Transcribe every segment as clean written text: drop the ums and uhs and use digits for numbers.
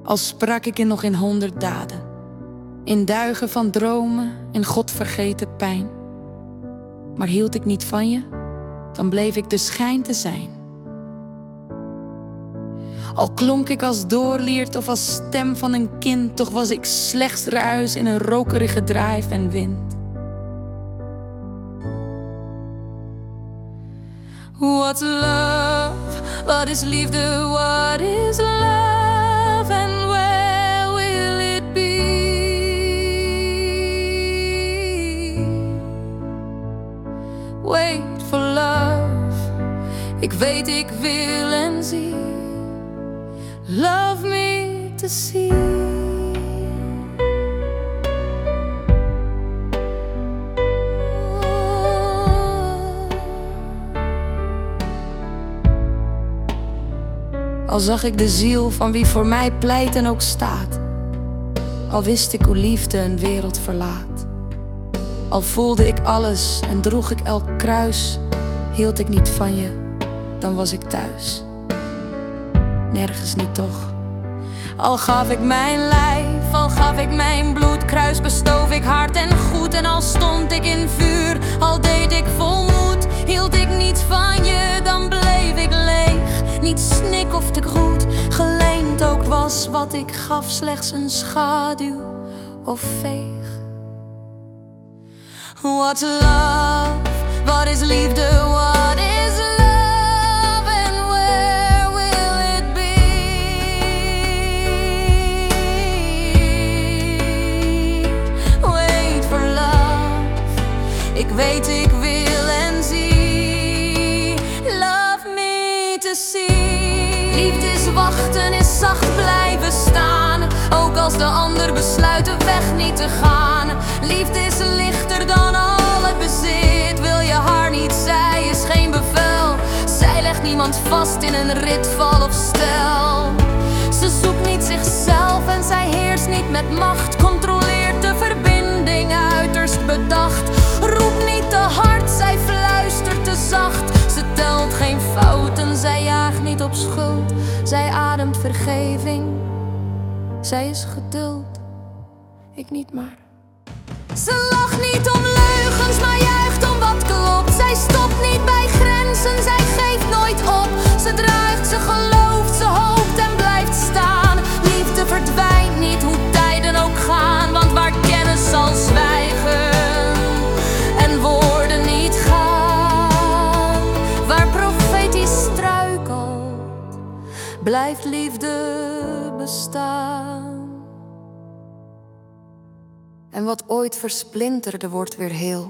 Al sprak ik nog in 100 daden, in duigen van dromen en godvergeten pijn. Maar hield ik niet van je, dan bleef ik de schijn te zijn. Al klonk ik als doorliert of als stem van een kind, toch was ik slechts ruis in een rokerige drijf en wind. What's love? Wat is liefde? What is love? And where will it be? Wait for love. Ik weet, ik wil en zie. Love me to see. Al zag ik de ziel van wie voor mij pleit en ook staat. Al wist ik hoe liefde een wereld verlaat. Al voelde ik alles en droeg ik elk kruis. Hield ik niet van je, dan was ik thuis. Nergens niet toch. Al gaf ik mijn lijf, al gaf ik mijn bloed. Kruis bestoof ik hard en goed. En al stond ik in vuur, al deed ik vol moed. Hield ik niet van je, dan bleef ik leeg. Niet snik of te groet, geleend ook was wat ik gaf. Slechts een schaduw of veeg. What's love? Wat is liefde? What is love? And where will it be? Wait for love. Ik weet, ik wil en zie. Love me to see. Liefde is wachten, is zacht blijven staan. Ook als de ander besluit de weg niet te gaan. Liefde is lichter dan al het bezit. Wil je haar niet, zij is geen bevel. Zij legt niemand vast in een ritval of stel. Ze zoekt niet zichzelf en zij heerst niet met macht. Controleert de verbinding uiterst bedacht. Roept niet te hard, zij fluistert te zacht. Ze telt geen fouten, zij jaagt niet op schuld. Zij ademt vergeving. Zij is geduld, ik niet maar. Ze lacht niet om leugens, maar juicht om wat klopt. Zij stopt niet bij grenzen, zij geeft nooit op. Ze draagt, ze gelooft, ze hoopt en blijft staan. Liefde verdwijnt niet, hoe tijden ook gaan. Want waar kennis zal zwijgen en woorden niet gaan, waar profetisch struikelt, blijft liefde bestaan. En wat ooit versplinterde wordt weer heel.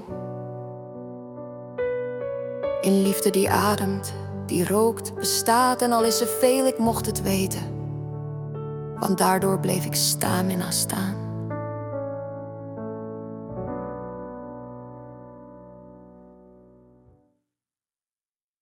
In liefde die ademt, die rookt, bestaat. En al is er veel, ik mocht het weten. Want daardoor bleef ik staan.